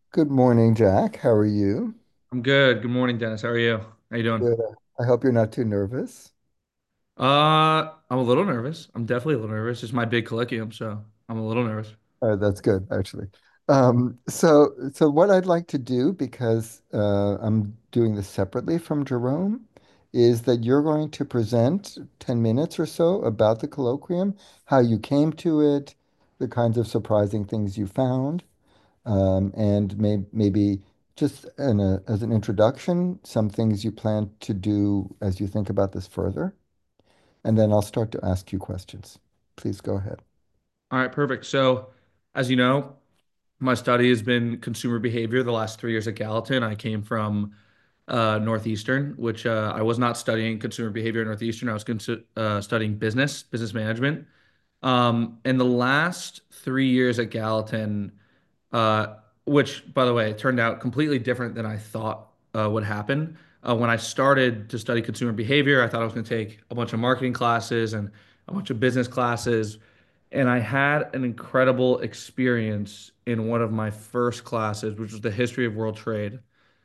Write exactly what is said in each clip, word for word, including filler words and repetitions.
Good morning, Jack. How are you? I'm good. Good morning, Dennis. How are you? How you doing? Good. I hope you're not too nervous. Uh, I'm a little nervous. I'm definitely a little nervous. It's my big colloquium, so I'm a little nervous. Uh, that's good, actually. Um, so, so what I'd like to do, because uh, I'm doing this separately from Jerome, is that you're going to present ten minutes or so about the colloquium, how you came to it, the kinds of surprising things you found, um, and may maybe just in a, as an introduction, some things you plan to do as you think about this further. And then I'll start to ask you questions. Please go ahead. All right, perfect. So, as you know, my study has been consumer behavior the last three years at Gallatin. I came from uh, Northeastern, which uh, I was not studying consumer behavior at Northeastern. I was cons uh, studying business, business management. Um, in the last three years at Gallatin, uh, which, by the way, turned out completely different than I thought uh, would happen. Uh, when I started to study consumer behavior, I thought I was going to take a bunch of marketing classes and a bunch of business classes. And I had an incredible experience in one of my first classes, which was the history of world trade.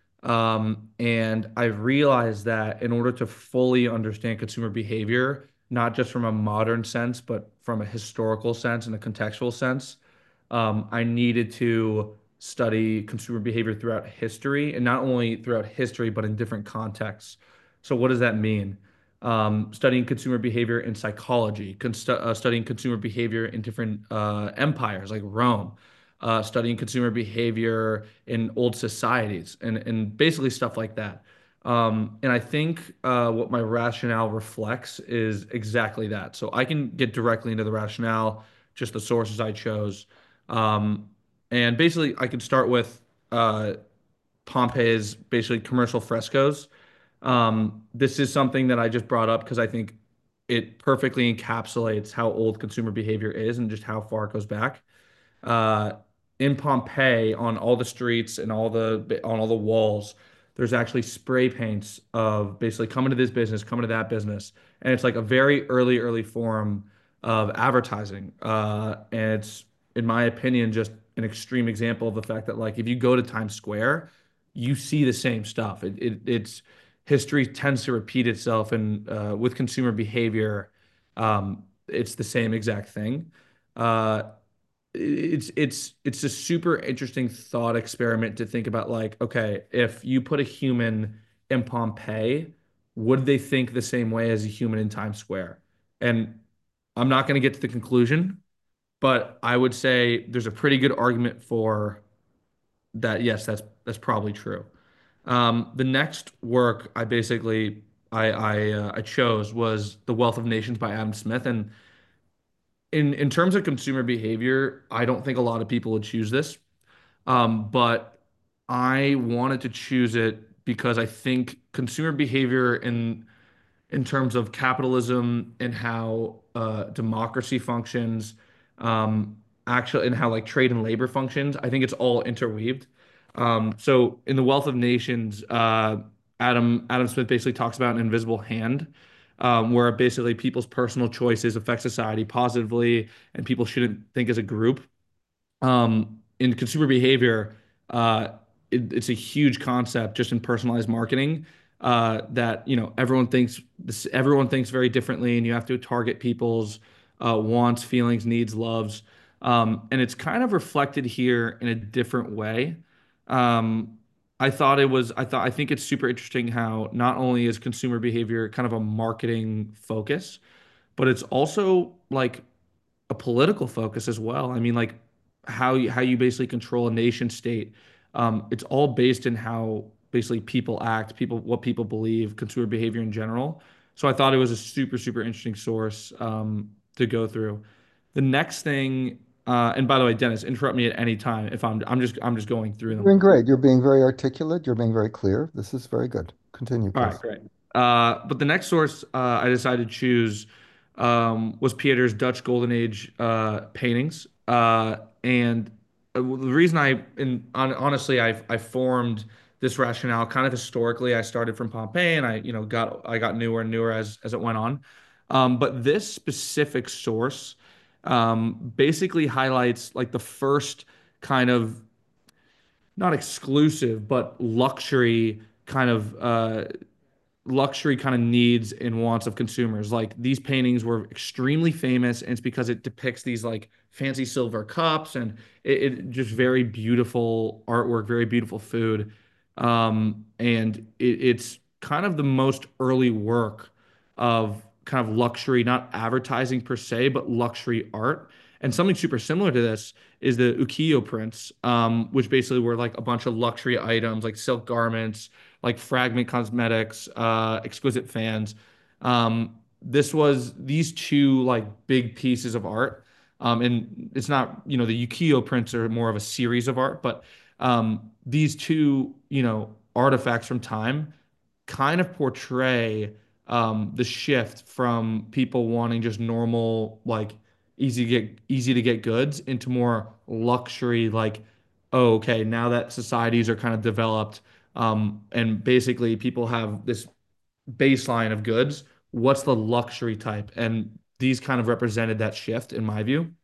Um, and I realized that in order to fully understand consumer behavior, not just from a modern sense, but from a historical sense and a contextual sense, um, I needed to study consumer behavior throughout history, and not only throughout history, but in different contexts. So, what does that mean? Um, studying consumer behavior in psychology, con stu uh, studying consumer behavior in different uh, empires like Rome, uh, studying consumer behavior in old societies, and, and basically stuff like that. Um, and I think uh, what my rationale reflects is exactly that. So I can get directly into the rationale, just the sources I chose. Um, and basically, I could start with uh, Pompeii's basically commercial frescoes. Um, this is something that I just brought up because I think it perfectly encapsulates how old consumer behavior is and just how far it goes back uh, in Pompeii on all the streets and all the on all the walls, there's actually spray paints of basically coming to this business, coming to that business, and it's like a very early, early form of advertising. Uh, and it's, in my opinion, just an extreme example of the fact that like if you go to Times Square, you see the same stuff. It, it it's history tends to repeat itself, and uh, with consumer behavior, um, it's the same exact thing. Uh, it's it's it's a super interesting thought experiment to think about like, okay, if you put a human in Pompeii, would they think the same way as a human in Times Square? And I'm not going to get to the conclusion, but I would say there's a pretty good argument for that. Yes, that's that's probably true. Um, the next work I basically I I, uh, I chose was The Wealth of Nations by Adam Smith, and in in terms of consumer behavior, I don't think a lot of people would choose this. Um, but I wanted to choose it because I think consumer behavior in in terms of capitalism and how uh, democracy functions, um, actually, and how like trade and labor functions, I think it's all interweaved. Um, so in The Wealth of Nations, uh, Adam Adam Smith basically talks about an invisible hand, um, where basically people's personal choices affect society positively, and people shouldn't think as a group um, in consumer behavior, uh, it, it's a huge concept just in personalized marketing uh, that you know everyone thinks this, everyone thinks very differently, and you have to target people's uh, wants, feelings, needs, loves, um, and it's kind of reflected here in a different way. Um, I thought it was, I thought, I think it's super interesting how not only is consumer behavior kind of a marketing focus, but it's also like a political focus as well. I mean, like how you, how you basically control a nation state. Um, it's all based in how basically people act, people what people believe, consumer behavior in general. So I thought it was a super super interesting source um, to go through. The next thing, uh, and by the way, Dennis, interrupt me at any time if I'm I'm just I'm just going through You're them. doing great. You're being very articulate. You're being very clear. This is very good. Continue, All right, please. great. Uh, but the next source uh, I decided to choose um, was Pieter's Dutch Golden Age uh, paintings. Uh, and uh, the reason I, and hon- honestly, I I formed this rationale kind of historically. I started from Pompeii, and I, you know, got I got newer and newer as as it went on. Um, but this specific source um, basically highlights like the first kind of not exclusive, but luxury kind of uh, luxury kind of needs and wants of consumers. Like these paintings were extremely famous, and it's because it depicts these like fancy silver cups and it, it just very beautiful artwork, very beautiful food. Um, and it, it's kind of the most early work of kind of luxury, not advertising per se, but luxury art. And something super similar to this is the ukiyo prints, um, which basically were like a bunch of luxury items like silk garments, like Fragment Cosmetics, uh, Exquisite Fans. Um, this was these two like big pieces of art. Um, and it's not, you know, the ukiyo prints are more of a series of art, but um, these two, you know, artifacts from time kind of portray um, the shift from people wanting just normal, like easy to get easy to get goods into more luxury, like, oh, okay, now that societies are kind of developed, um, and basically people have this baseline of goods, what's the luxury type? And these kind of represented that shift in my view.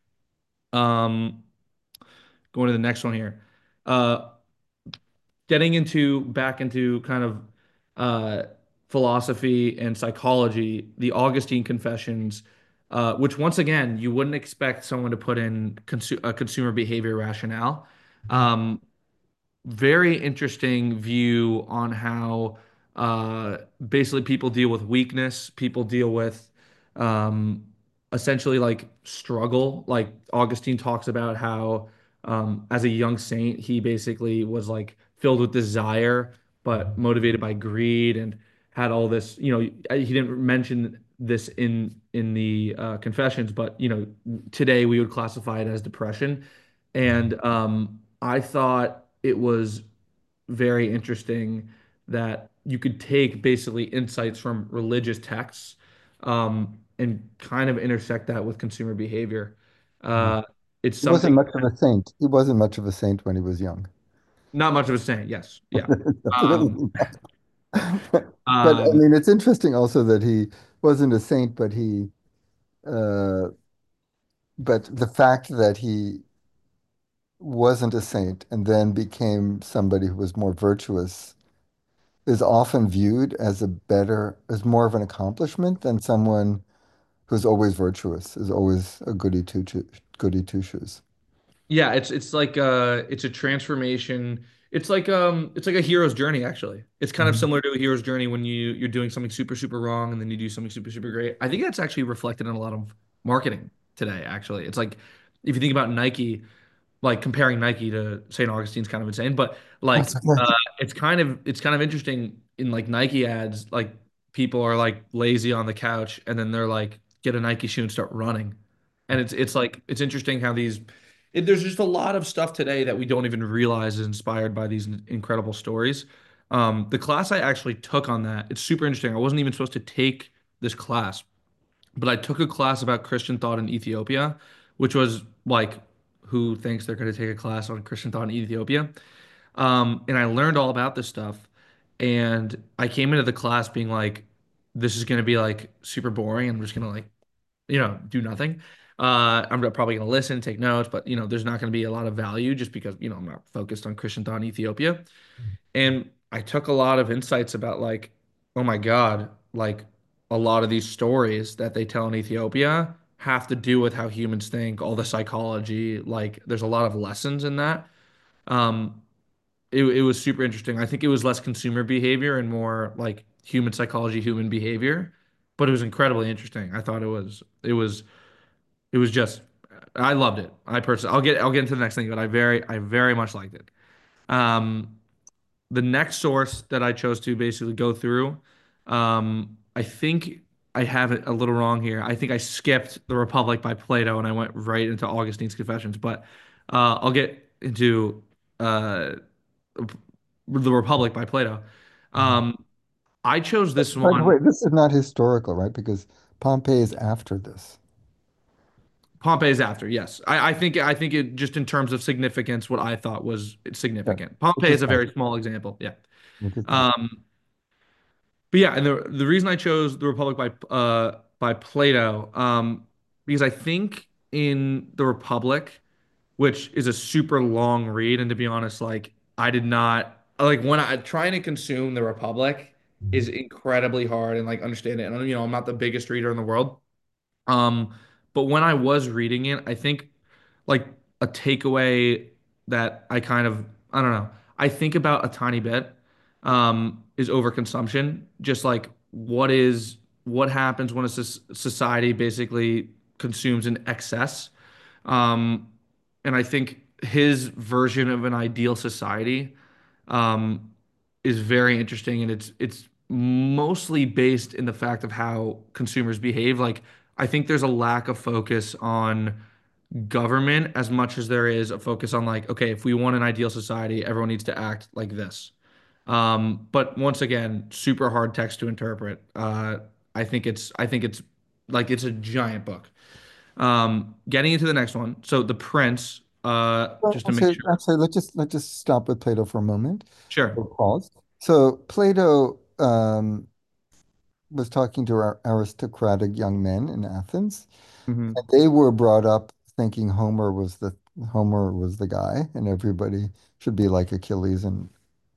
Um, Going to the next one here. Uh, Getting into back into kind of uh, philosophy and psychology, the Augustine Confessions, uh, which once again you wouldn't expect someone to put in consu a consumer behavior rationale. Um, Very interesting view on how uh, basically people deal with weakness, people deal with um, essentially like struggle. Like Augustine talks about how um, as a young saint, he basically was like filled with desire, but motivated by greed and had all this, you know, he didn't mention this in in the uh, Confessions, but you know, today we would classify it as depression. And um, I thought it was very interesting that you could take basically insights from religious texts um, and kind of intersect that with consumer behavior. Mhm. Uh, it's He wasn't something much of a saint. He wasn't much of a saint when he was young. not much of a saying. Yes, yeah. That's what Um, he But but, I um, mean, it's interesting also that he wasn't a saint, but he, uh, but the fact that he wasn't a saint and then became somebody who was more virtuous is often viewed as a better, as more of an accomplishment than someone who's always virtuous, is always a goody two shoes, goody two shoes. Yeah, it's it's like uh it's a transformation. It's like um it's like a hero's journey actually. It's kind of Mhm. similar to a hero's journey when you you're doing something super super wrong and then you do something super super great. I think that's actually reflected in a lot of marketing today actually. It's like if you think about Nike, like comparing Nike to Saint Augustine's kind of insane, but like That's okay. uh it's kind of it's kind of interesting in like Nike ads, like people are like lazy on the couch and then they're like get a Nike shoe and start running. And it's it's like it's interesting how these it, there's just a lot of stuff today that we don't even realize is inspired by these incredible stories. Um, the class I actually took on that, it's super interesting. I wasn't even supposed to take this class, but I took a class about Christian thought in Ethiopia, which was like, who thinks they're going to take a class on Christian thought in Ethiopia? Um, and I learned all about this stuff. And I came into the class being like, this is going to be like super boring. I'm just going to like, you know, do nothing. Uh, I'm probably going to listen, take notes, but you know, there's not going to be a lot of value just because, you know, I'm not focused on Christian thought in Ethiopia. And I took a lot of insights about like, oh my God, like a lot of these stories that they tell in Ethiopia have to do with how humans think, all the psychology, like there's a lot of lessons in that. Um, it, it was super interesting. I think it was less consumer behavior and more like human psychology, human behavior, but it was incredibly interesting. I thought it was it was it was just I loved it. I personally I'll get I'll get into the next thing, but I very I very much liked it. Um, the next source that I chose to basically go through, um, I think I have it a little wrong here. I think I skipped The Republic by Plato and I went right into Augustine's Confessions, but uh, I'll get into uh, The Republic by Plato. Mhm. Um, I chose this By the one. way, this is not historical, right? Because Pompeii is after this. Pompey's after, yes. I, I think I think it just in terms of significance, what I thought was Yeah, significant. which Pompey is is a fine. very small example, yeah. Which is fine. Um, but yeah, and the the reason I chose The Republic by uh by Plato, um, because I think in The Republic, which is a super long read, and to be honest, like I did not like when I trying to consume the Republic is Mhm. incredibly hard and like understand it. And you know, I'm not the biggest reader in the world. Um, but when I was reading it, I think like a takeaway that I kind of, I don't know, I think about a tiny bit, um, is overconsumption. Just like what is, what happens when a soc- society basically consumes in excess. Um, and I think his version of an ideal society, um, is very interesting, and it's it's mostly based in the fact of how consumers behave. Like, I think there's a lack of focus on government as much as there is a focus on like, okay, if we want an ideal society, everyone needs to act like this. Um, but once again, super hard text to interpret. Uh, I think it's I think it's like it's a giant book. Um, getting into the next one. So The Prince, uh, Well, just to make actually, sure. actually, let's just let's just stop with Plato for a moment. Sure. Or pause. So Plato um, was talking to our aristocratic young men in Athens, and Hmm. they were brought up thinking Homer was the Homer was the guy, and everybody should be like Achilles and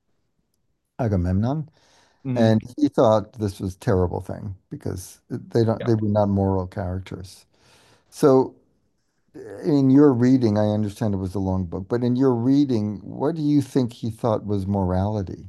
Agamemnon. Hmm. And he thought this was a terrible thing because they don't Yeah. they were not moral characters. So in your reading, I understand it was a long book, but in your reading, what do you think he thought was morality?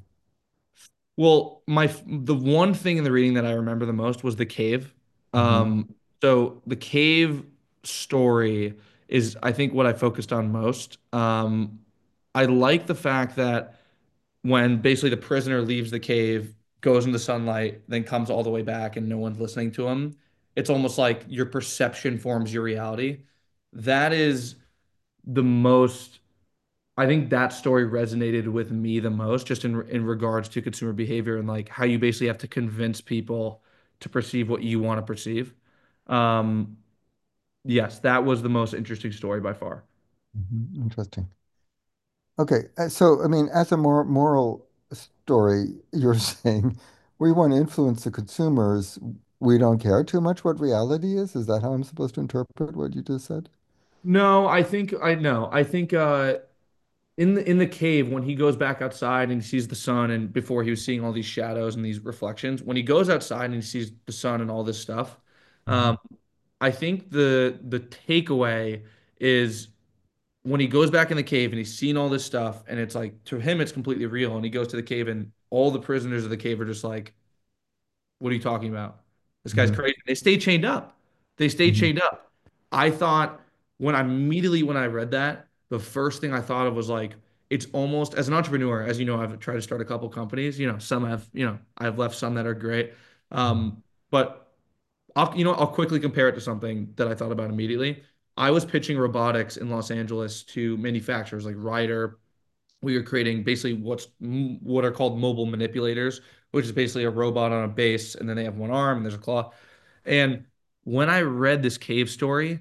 Well, my the one thing in the reading that I remember the most was the cave. Hmm. Um, so the cave story is, I think, what I focused on most. Um, I like the fact that when basically the prisoner leaves the cave, goes in the sunlight, then comes all the way back, and no one's listening to him. It's almost like your perception forms your reality. That is the most I think that story resonated with me the most, just in in regards to consumer behavior and like how you basically have to convince people to perceive what you want to perceive. Um, yes, that was the most interesting story by far. Hmm. Interesting. Okay, uh, so I mean, as a mor moral story, you're saying we want to influence the consumers. We don't care too much what reality is. Is that how I'm supposed to interpret what you just said? No, I think I know. I think uh, in the in the cave when he goes back outside and he sees the sun, and before he was seeing all these shadows and these reflections, when he goes outside and he sees the sun and all this stuff, Mhm. um, I think the the takeaway is when he goes back in the cave and he's seen all this stuff, and it's like to him it's completely real, and he goes to the cave and all the prisoners of the cave are just like, what are you talking about? This guy's Mhm. crazy. They stay chained up. They stay Mhm. chained up. I thought when I immediately when I read that, the first thing I thought of was like, it's almost as an entrepreneur, as you know, I've tried to start a couple companies. You know, some have, you know, I've left some that are great. Um, but I'll, you know, I'll quickly compare it to something that I thought about immediately. I was pitching robotics in Los Angeles to manufacturers like Ryder. We were creating basically what's what are called mobile manipulators, which is basically a robot on a base, and then they have one arm and there's a claw. And when I read this cave story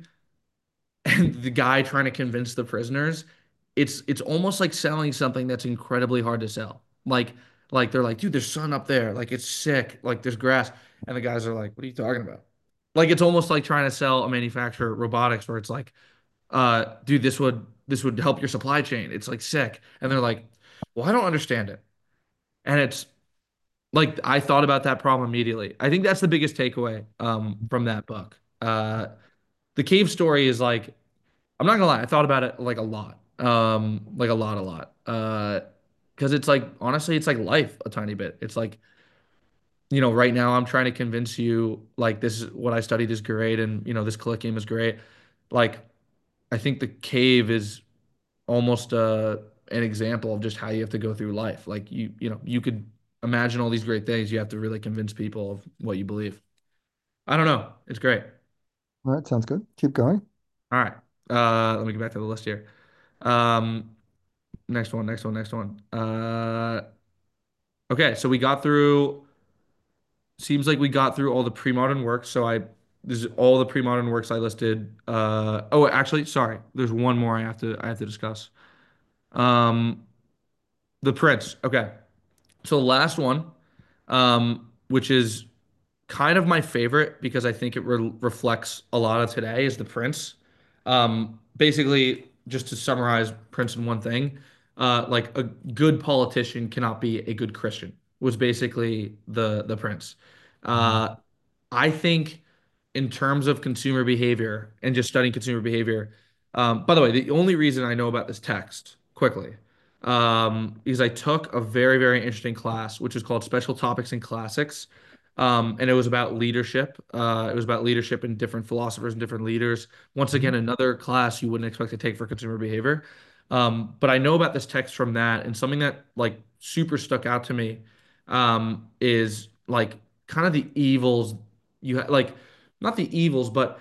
and the guy trying to convince the prisoners, it's it's almost like selling something that's incredibly hard to sell. Like like they're like, dude, there's sun up there, like it's sick, like there's grass, and the guys are like, what are you talking about? Like it's almost like trying to sell a manufacturer robotics where it's like, uh, dude, this would this would help your supply chain. It's like sick. And they're like, well, I don't understand it. And it's like I thought about that problem immediately. I think that's the biggest takeaway um from that book. Uh the cave story is like, I'm not gonna lie, I thought about it like a lot. Um, like a lot, a lot. Uh because it's like honestly, it's like life a tiny bit. It's like, you know, right now I'm trying to convince you like this is what I studied is great, and you know, this curriculum is great. Like I think the cave is almost uh, an example of just how you have to go through life. Like you, you know, you could imagine all these great things. You have to really convince people of what you believe. I don't know. It's great. All right, sounds good. Keep going. All right. Uh, let me get back to the list here. Um, next one, next one, next one. Uh, okay. So we got through, seems like we got through all the pre-modern works. So I, this is all the pre-modern works I listed. Uh, oh, actually, sorry. There's one more I have to, I have to discuss. Um, The Prince. Okay. So the last one, um, which is kind of my favorite because I think it re reflects a lot of today, is The Prince. Um, basically, just to summarize Prince in one thing, uh, like a good politician cannot be a good Christian, was basically the the prince. Mhm. Uh, I think in terms of consumer behavior and just studying consumer behavior, um, by the way, the only reason I know about this text quickly um, is I took a very, very interesting class, which is called Special Topics and Classics. Um, and it was about leadership. Uh, it was about leadership and different philosophers and different leaders. Once Mhm. again, another class you wouldn't expect to take for consumer behavior. Um, but I know about this text from that, and something that like super stuck out to me um, is like kind of the evils you ha like not the evils, but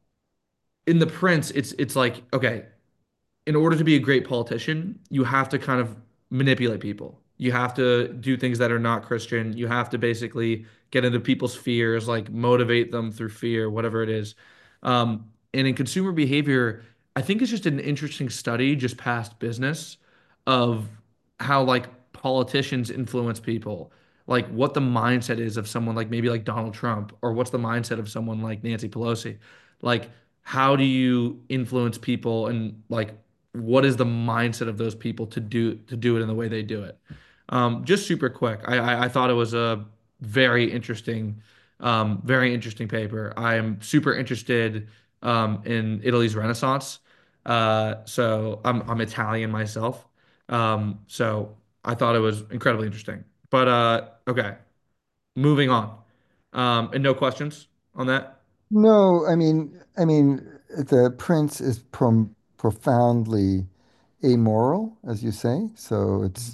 in The Prince, it's it's like okay, in order to be a great politician, you have to kind of manipulate people. You have to do things that are not Christian. You have to basically get into people's fears, like motivate them through fear, whatever it is. Um, and in consumer behavior, I think it's just an interesting study, just past business, of how like politicians influence people, like what the mindset is of someone like maybe like Donald Trump, or what's the mindset of someone like Nancy Pelosi. Like, how do you influence people and like what is the mindset of those people to do to do it in the way they do it? Um, just super quick. I, I I thought it was a very interesting, um, very interesting paper. I am super interested um, in Italy's Renaissance. Uh, so I'm I'm Italian myself. Um, so I thought it was incredibly interesting. But uh, okay, moving on. Um, and no questions on that. No, I mean, I mean, the prince is prom profoundly amoral, as you say. So it's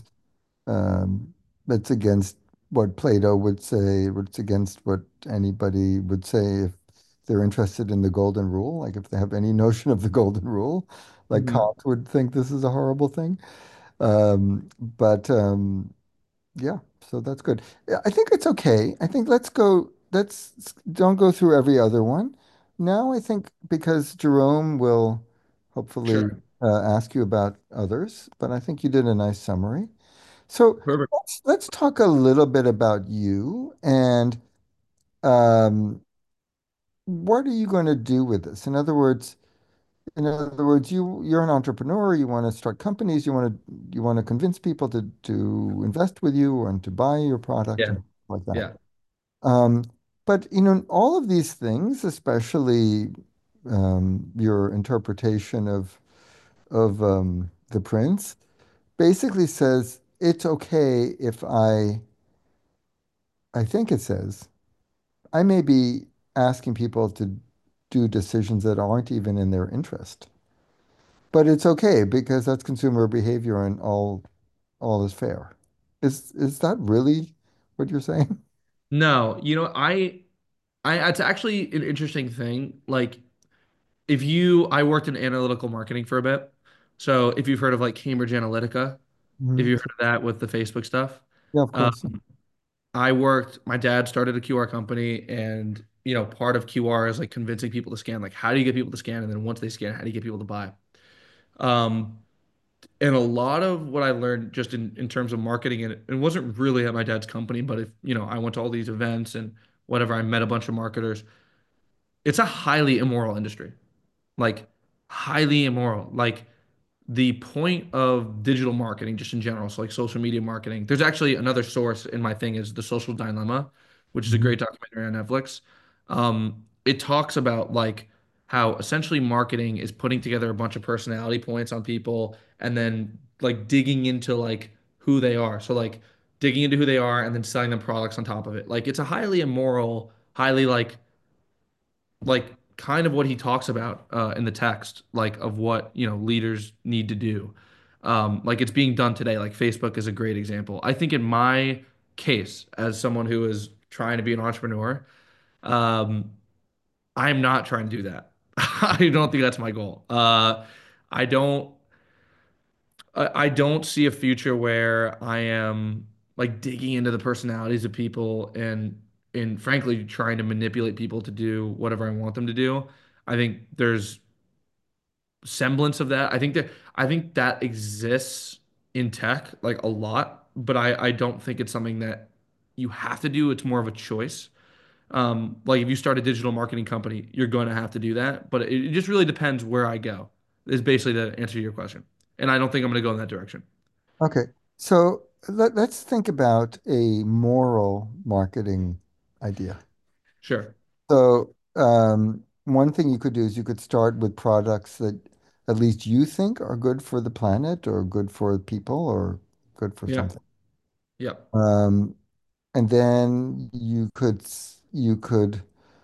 um, it's against what Plato would say. It's against what anybody would say if they're interested in the golden rule. Like if they have any notion of the golden rule, like Mhm. Kant would think this is a horrible thing. Um, but um, yeah, so that's good. Yeah, I think it's okay. I think let's go, let's s- don't go through every other one. Now I think because Jerome will hopefully Sure. uh, ask you about others, but I think you did a nice summary. So Perfect. let's let's talk a little bit about you and um, what are you going to do with this? In other words, in other words, you you're an entrepreneur, you want to start companies, you want to you want to convince people to to invest with you and to buy your product Yeah. and like that. Yeah. Um, but you know, all of these things, especially um, your interpretation of of um, the prince, basically says it's okay if I I think it says I may be asking people to do decisions that aren't even in their interest. But it's okay because that's consumer behavior and all all is fair. Is is that really what you're saying? No, you know, I I it's actually an interesting thing. Like if you I worked in analytical marketing for a bit. So if you've heard of like Cambridge Analytica, if Mhm. you've heard of that with the Facebook stuff, Yeah, of uh, course. I worked, my dad started a Q R company and you know, part of Q R is like convincing people to scan. Like how do you get people to scan? And then once they scan, how do you get people to buy? Um, and a lot of what I learned just in, in terms of marketing, and it wasn't really at my dad's company, but if, you know, I went to all these events and whatever, I met a bunch of marketers. It's a highly immoral industry, like highly immoral. Like the point of digital marketing, just in general, so like social media marketing. There's actually another source in my thing is The Social Dilemma, which is a Mhm. great documentary on Netflix. Um, it talks about like how essentially marketing is putting together a bunch of personality points on people and then like digging into like who they are. So like digging into who they are and then selling them products on top of it. Like it's a highly immoral, highly like like kind of what he talks about uh, in the text, like of what, you know, leaders need to do. Um, like it's being done today. Like Facebook is a great example. I think in my case, as someone who is trying to be an entrepreneur, um, I'm not trying to do that. I don't think that's my goal. Uh, I don't. I I don't see a future where I am like digging into the personalities of people and and frankly trying to manipulate people to do whatever I want them to do. I think there's semblance of that. I think that I think that exists in tech like a lot, but I I don't think it's something that you have to do. It's more of a choice. Um, like if you start a digital marketing company, you're going to have to do that, but it, it just really depends where I go. Is basically the answer to your question. And I don't think I'm going to go in that direction. Okay. So let, let's think about a moral marketing idea. Sure. So um, one thing you could do is you could start with products that at least you think are good for the planet or good for people or good for Yeah. something. Yep. Um, and then you could s- you could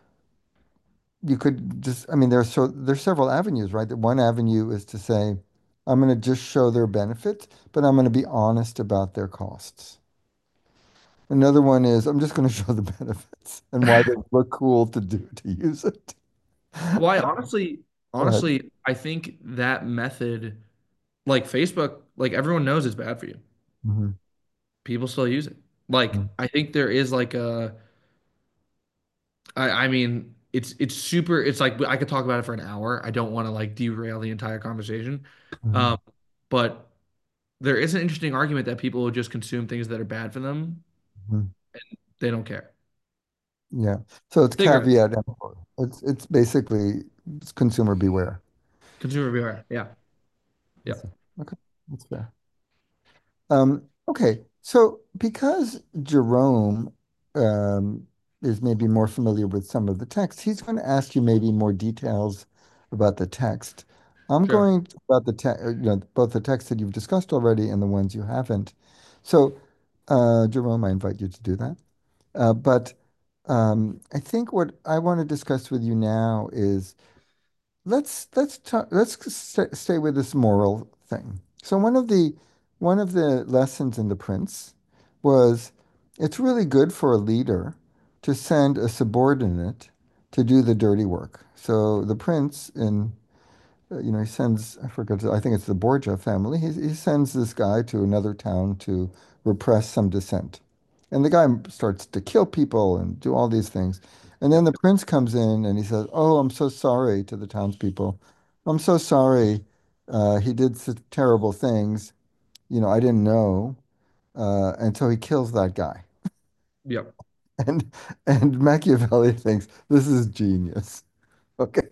you could just, I mean, there's so there's several avenues, right? That one avenue is to say, I'm going to just show their benefits, but I'm going to be honest about their costs. Another one is I'm just going to show the benefits and why they look cool to do to use it. Well, I honestly, Go ahead. honestly, I think that method, like Facebook, like everyone knows it's bad for you. Mhm, People still use it. Like, mhm, I think there is like a, I, I mean, it's it's super. It's like I could talk about it for an hour. I don't want to like derail the entire conversation, mhm, um, but there is an interesting argument that people will just consume things that are bad for them. mhm. They don't care. Yeah. So it's Bigger caveat emptor. It's it's basically it's consumer beware. consumer beware. Yeah. Yeah. That's it. Okay, that's fair. Um, okay, so because Jerome um, is maybe more familiar with some of the text, he's going to ask you maybe more details about the text. I'm Sure. going to, about the text, you know, both the text that you've discussed already and the ones you haven't. So, uh, Jerome, I invite you to do that. Uh, but um, I think what I want to discuss with you now is let's let's talk, let's st stay with this moral thing. So one of the one of the lessons in The Prince was it's really good for a leader to send a subordinate to do the dirty work. So the prince in uh, you know, he sends, I forget, I think it's the Borgia family. He, he sends this guy to another town to repress some dissent. And the guy starts to kill people and do all these things. And Yeah. then the prince comes in and he says, "Oh, I'm so sorry," to the townspeople. "I'm so sorry. Uh, he did such terrible things. You know, I didn't know." Uh, and so he kills that guy. Yeah. And and Machiavelli thinks this is genius. Okay.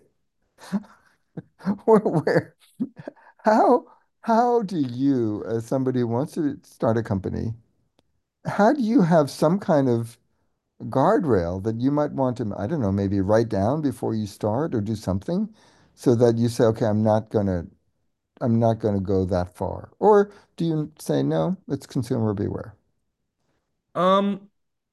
Where, where How how do you, as somebody who wants to start a company, how do you have some kind of guardrail that you might want to, I don't know, maybe write down before you start or do something so that you say, okay, I'm not gonna I'm not gonna go that far. Or do you say, no, it's consumer beware? Um,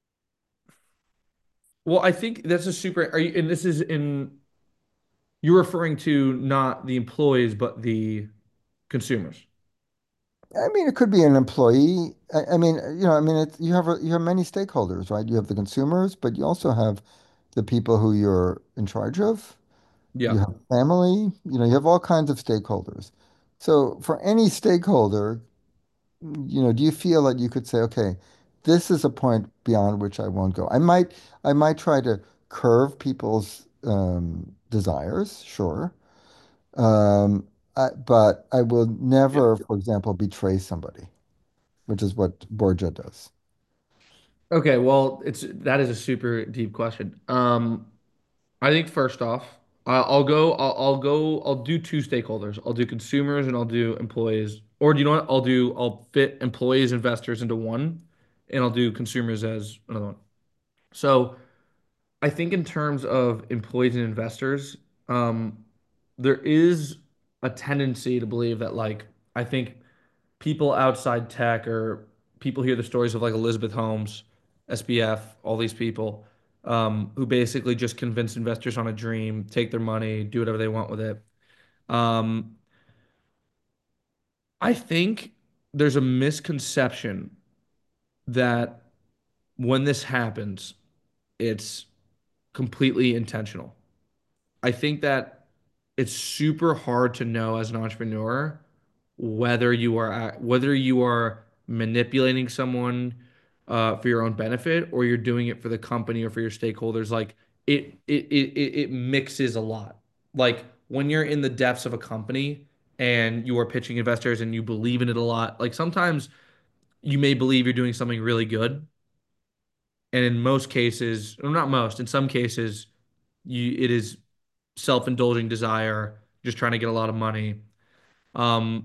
well, I think that's a super, are you, and this is in, you're referring to not the employees, but the consumers. I mean, it could be an employee. I, I mean, you know, I mean, it's, you have a, you have many stakeholders, right? You have the consumers, but you also have the people who you're in charge of. You Yeah. have family, you know, you have all kinds of stakeholders. So for any stakeholder, you know, do you feel that you could say, okay, this is a point beyond which I won't go? I might, I might try to curve people's um, desires, sure. Um, I, but I will Yeah. never, for example, betray somebody, which is what Borgia does. Okay, well, it's that is a super deep question. Um, I think first off, I- I'll go, I'll, I'll go, I'll do two stakeholders. I'll do consumers and I'll do employees. Or do you know what? I'll do, I'll fit employees, investors into one, and I'll do consumers as another one. So I think in terms of employees and investors, um, there is a tendency to believe that like I think people outside tech or people hear the stories of like Elizabeth Holmes, S B F, all these people um, who basically just convince investors on a dream, take their money, do whatever they want with it. Um, I think there's a misconception that when this happens, it's completely intentional. I think that it's super hard to know as an entrepreneur whether you are at, whether you are manipulating someone uh, for your own benefit or you're doing it for the company or for your stakeholders. Like it, it, it, it it mixes a lot. Like when you're in the depths of a company and you are pitching investors and you believe in it a lot, like sometimes you may believe you're doing something really good, and in most cases, or not most, in some cases, you it is self-indulging desire, just trying to get a lot of money. Um,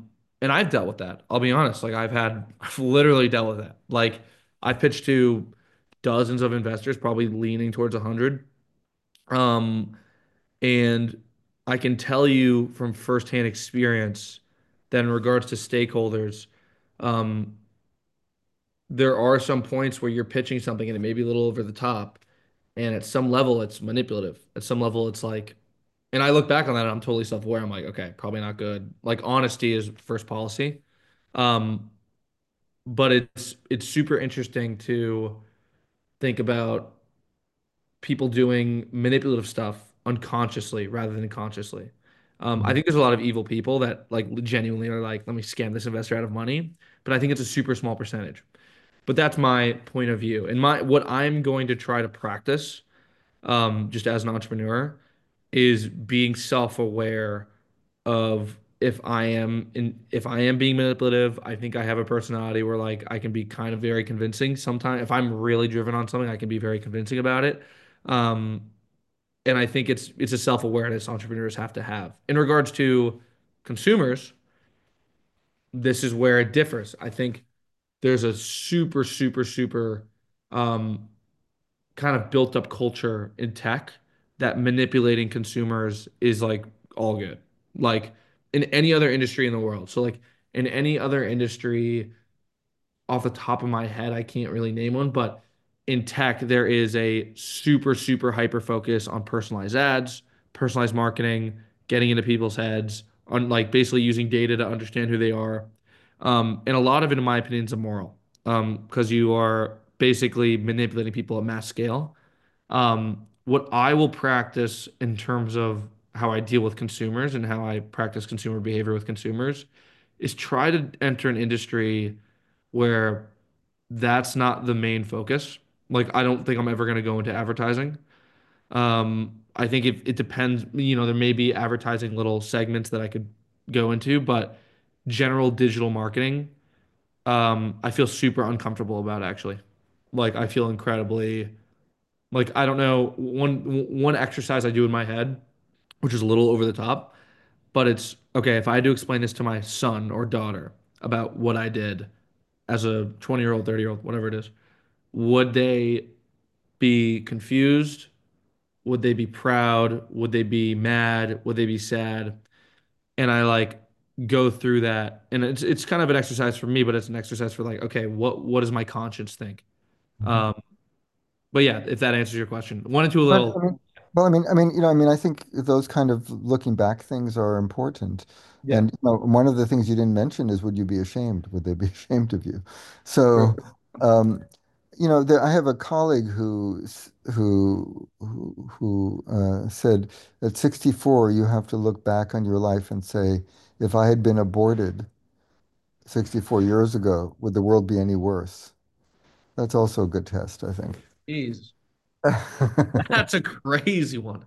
and I've dealt with that. I'll be honest. Like I've had, I've literally dealt with that. Like I've pitched to dozens of investors, probably leaning towards a hundred. Um, and I can tell you from firsthand experience that in regards to stakeholders, um, there are some points where you're pitching something and it may be a little over the top. And at some level, it's manipulative. At some level, it's like, and I look back on that and I'm totally self-aware. I'm like, okay, probably not good. Like honesty is first policy. Um, but it's it's super interesting to think about people doing manipulative stuff unconsciously rather than consciously. Um, I Mhm. think there's a lot of evil people that like genuinely are like, let me scam this investor out of money, but I think it's a super small percentage. But that's my point of view. And my what I'm going to try to practice, um, just as an entrepreneur, is being self-aware of if I am in if I am being manipulative. I think I have a personality where like I can be kind of very convincing sometimes. If I'm really driven on something, I can be very convincing about it. Um, and I think it's it's a self-awareness entrepreneurs have to have. In regards to consumers, this is where it differs. I think there's a super, super, super um, kind of built up culture in tech that manipulating consumers is like all good. Like in any other industry in the world. So like in any other industry, off the top of my head, I can't really name one, but in tech, there is a super, super hyper focus on personalized ads, personalized marketing, getting into people's heads, on like basically using data to understand who they are. Um, and a lot of it, in my opinion, is immoral, um, because you are basically manipulating people at mass scale. Um, what I will practice in terms of how I deal with consumers and how I practice consumer behavior with consumers is try to enter an industry where that's not the main focus. Like, I don't think I'm ever going to go into advertising. Um, I think if it depends, you know, there may be advertising little segments that I could go into, but general digital marketing, um, I feel super uncomfortable about actually. Like, I feel incredibly, like, I don't know, one one exercise I do in my head, which is a little over the top, but it's okay, if I had to explain this to my son or daughter about what I did as a twenty year old, thirty year old, whatever it is, would they be confused? Would they be proud? Would they be mad? Would they be sad? And I like go through that. And it's it's kind of an exercise for me, but it's an exercise for like, okay, what what does my conscience think? Mhm. Um, but yeah, if that answers your question. One into a But little, I mean, well, I mean, I mean, you know, I mean, I think those kind of looking back things are important. yeah, And you know, one of the things you didn't mention is, would you be ashamed? Would they be ashamed of you? true. So, um, you know, there, I have a colleague who s- who who, who uh, said at sixty-four, you have to look back on your life and say, if I had been aborted sixty-four years ago, would the world be any worse? That's also a good test, I think. Jeez, that's a crazy one.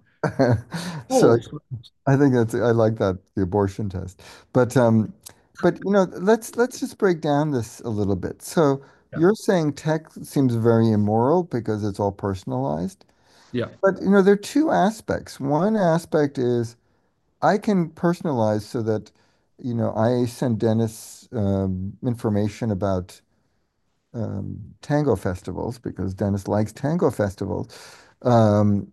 So Holy smokes. I think that's I like that the abortion test. But um but you know let's let's just break down this a little bit. So Yeah. you're saying tech seems very immoral because it's all personalized. Yeah. But you know there are two aspects. One aspect is I can personalize so that you know I send Dennis um, information about um, tango festivals because Dennis likes tango festivals. Um,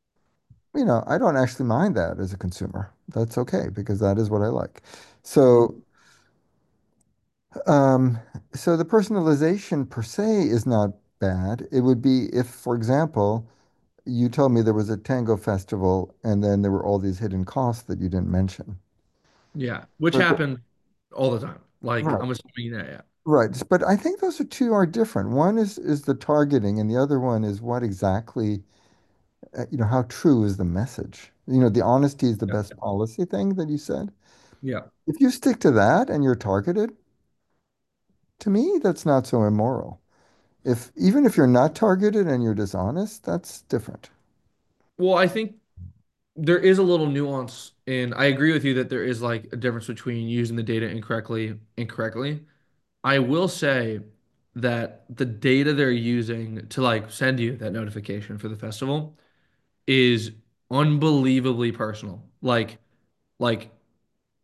you know, I don't actually mind that as a consumer. That's okay because that is what I like. Mhm. So, um, so the personalization per se is not bad. It would be if, for example, you told me there was a tango festival and then there were all these hidden costs that you didn't mention. Yeah. Which But, happened all the time. Like, right, I'm assuming that, yeah. right. But I think those are two are different. One is is the targeting, and the other one is what exactly, uh, you know, how true is the message? You know, the honesty is the Yeah. best policy thing that you said. Yeah. If you stick to that and you're targeted, to me, that's not so immoral. If even if you're not targeted and you're dishonest, that's different. Well, I think there is a little nuance in, I agree with you that there is like a difference between using the data incorrectly, incorrectly. I will say that the data they're using to like send you that notification for the festival is unbelievably personal. Like, like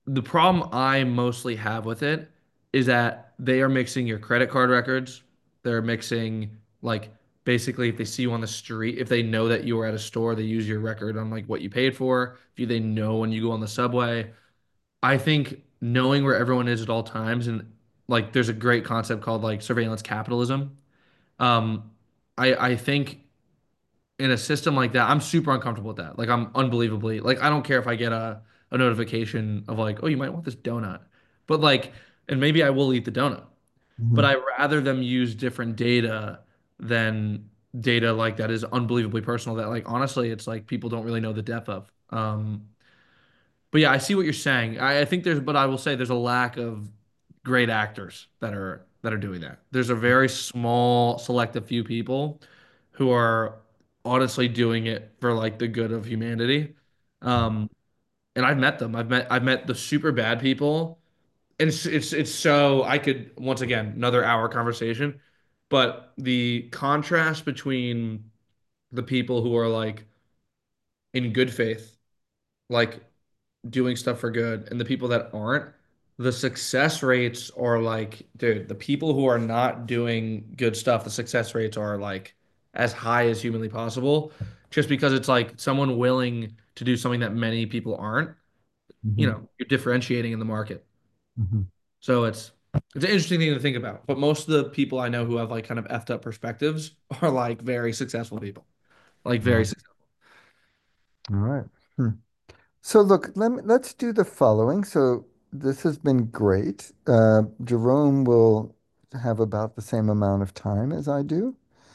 the problem I mostly have with it is that they are mixing your credit card records. They're mixing like basically if they see you on the street, if they know that you were at a store, they use your record on like what you paid for. If you, they know when you go on the subway. I think knowing where everyone is at all times and like there's a great concept called like surveillance capitalism. Um, I I think in a system like that, I'm super uncomfortable with that. Like I'm unbelievably like I don't care if I get a a notification of like, oh, you might want this donut. But like, and maybe I will eat the donut. But Mhm. I rather them use different data than data like that is unbelievably personal that like honestly it's like people don't really know the depth of. Um, but yeah, I see what you're saying. I, I think there's, but I will say there's a lack of great actors that are that are doing that. There's a very small, selective few people who are honestly doing it for like the good of humanity. Um, and I've met them. I've met I've met the super bad people, and it's it's it's so I could once again another hour conversation, but the contrast between the people who are like in good faith, like doing stuff for good and the people that aren't, the success rates are like, dude, the people who are not doing good stuff, the success rates are like as high as humanly possible, just because it's like someone willing to do something that many people aren't, you Mhm. know, you're differentiating in the market. Mhm. So it's it's an interesting thing to think about. But most of the people I know who have like kind of effed up perspectives are like very successful people. Like very All successful. right. Hmm. So look, let me, let's do the following. So this has been great. Uh, Jerome will have about the same amount of time as I do.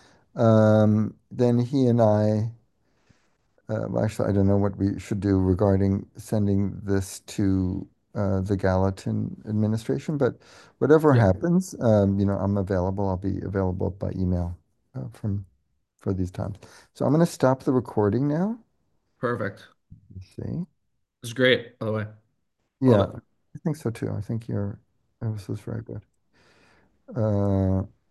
Um, then he and I, uh, well, actually, I don't know what we should do regarding sending this to uh, the Gallatin administration, but whatever Yeah, happens, um, you know, I'm available. I'll be available by email uh, from for these times. So I'm going to stop the recording now. perfect. Let's see. It's great, by the way. Love Yeah, it. I think so too. I think your this was very good. Uh,